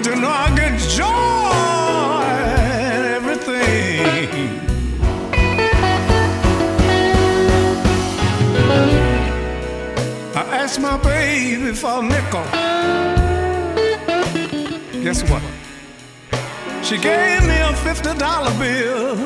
Don't you know I get joy in everything? I asked my baby for a nickel. Guess what? She gave me a $50 bill.